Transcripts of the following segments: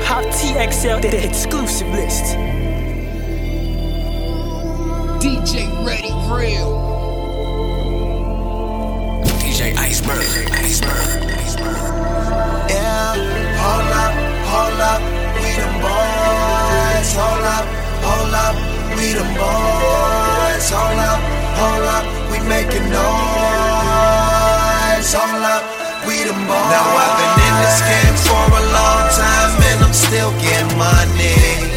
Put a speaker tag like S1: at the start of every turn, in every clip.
S1: Hop TXL, the exclusive list.
S2: DJ Ready Real.
S3: DJ Iceberg.
S4: Yeah, hold up, we them boys. Hold up, we them boys. Hold up, we making noise. Hold up, we them boys. Now I've been in this game for a long time and I'm still getting money.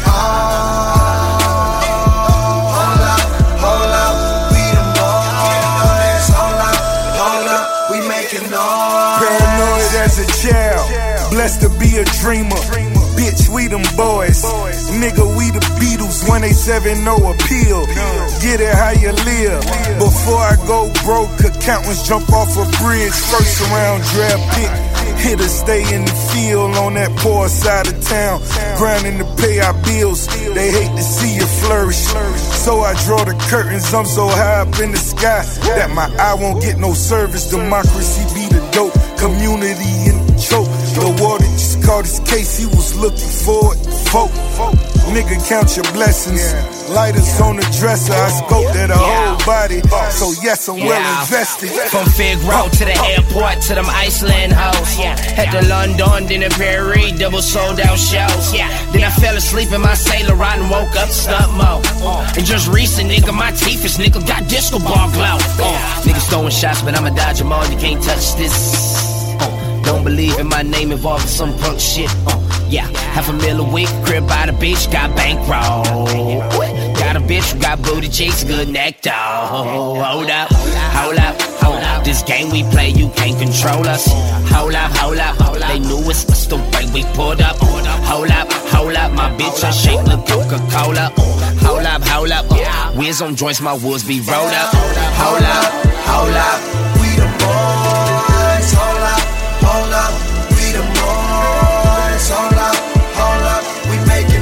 S4: Hold up, we them boys. Hold up, we making noise.
S5: Paranoid as a child, blessed to be a dreamer. Bitch, we them boys. Nigga, we the Beatles, 187 no appeal. Get it how you live. Before I go broke, accountants jump off a bridge. First round draft pick. Hitters stay in the field on that poor side of town. Grinding to pay our bills. They hate to see you flourish. So I draw the curtains, I'm so high up in the sky that my eye won't get no service. Democracy be the dope, community in the choke. The water just caught his case, he was looking for it. Vote. Nigga, count your blessings. Lighters on the dresser, I scoped at a whole body. So yes, I'm well invested.
S6: From Fig Road to the airport to them Iceland hoes. Head to London, then to Paris, double sold out shows. Then I fell asleep in my sailor ride and woke up stunt mode. And just recent, nigga, my teeth is nickel, got disco ball glow. Niggas throwing shots, but I'ma dodge them all, you can't touch this. Don't believe in my name involving some punk shit. $500,000 a week, crib by the beach, got bankroll. Got a bitch who got booty cheeks, good neck though. Hold up. This game we play, you can't control us. Hold up. They knew it's the way we pulled up. Hold up. My bitch I shake the Coca-Cola. Hold up. Whiz on joints, my woods be rolled up. Hold up.
S4: We the boys. Hold up, we the boys. Hold up, we making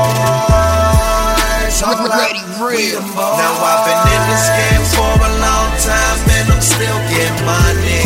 S4: noise. Hold up, we the boys. Now I've been in this game for a long time and I'm still getting money.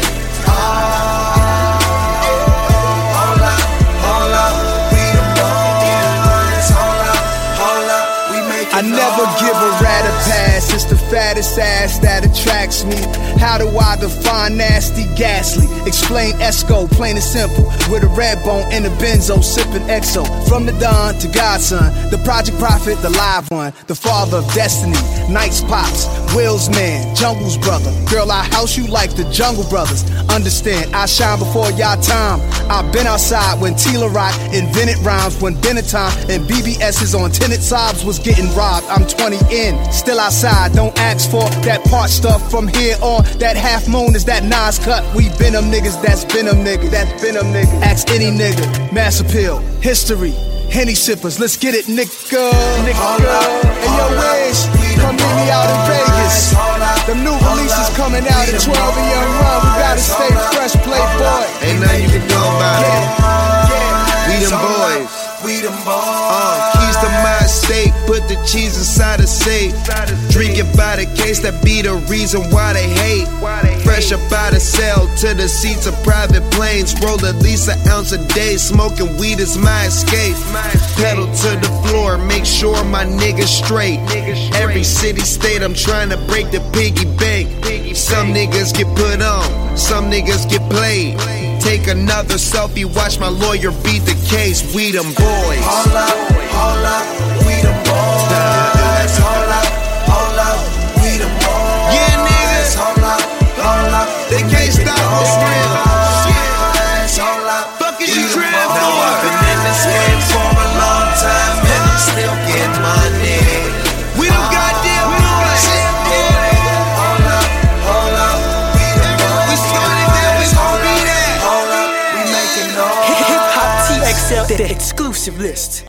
S4: Hold up, we the boys. Hold up, we making noise.
S2: I never give a rat a pass, it's the fattest ass that attracts me. How do I define nasty, ghastly? Explain Esco, plain and simple. With a red bone and a benzo, sipping EXO. From the dawn to Godson, the Project Prophet, the live one. The father of destiny, Knights Pops, Will's man, Jungle's brother. Girl, I house you like the Jungle Brothers. Understand, I shine before y'all time. I've been outside when Tila Rock invented rhymes. When dinner time and BBS's on tenant sobs was getting robbed. I'm 20 in, still outside, don't ask for that part stuff from here on. That half moon is that Nas cut. We been them niggas, that's been them niggas. Ask any nigga, mass appeal, history, Henny sippers, let's get it, nigga. And yo, Wiz, come meet me out in Vegas. The new releases coming out at 12 and Young Run. We gotta stay fresh, playboy.
S4: Ain't nothing you can do about it. We them boys.
S7: Keys to my estate, put the cheese inside the safe. Drinking by the case, that be the reason why they hate. Fresh up out of cell to the seats of private planes. Roll at least an ounce a day, smoking weed is my escape. Pedal to the floor, make sure my niggas straight. Every city, state, I'm trying to break the piggy bank. Some niggas get put on, some niggas get played. Take another selfie, watch my lawyer beat the case. We them boys.
S4: Hold up, we them boys. Hold up, we them boys.
S7: Yeah, niggas.
S4: Hold up,
S7: they can't stop us real.
S4: Fuck is you crib? Now I've been in this game for a long time and I'm still getting money.
S7: We them goddamn boys.
S4: Hold up, we them boys.
S7: We started there, we gon' be there.
S4: Hold up, we making noise.
S1: Hop TXL, the exclusive list.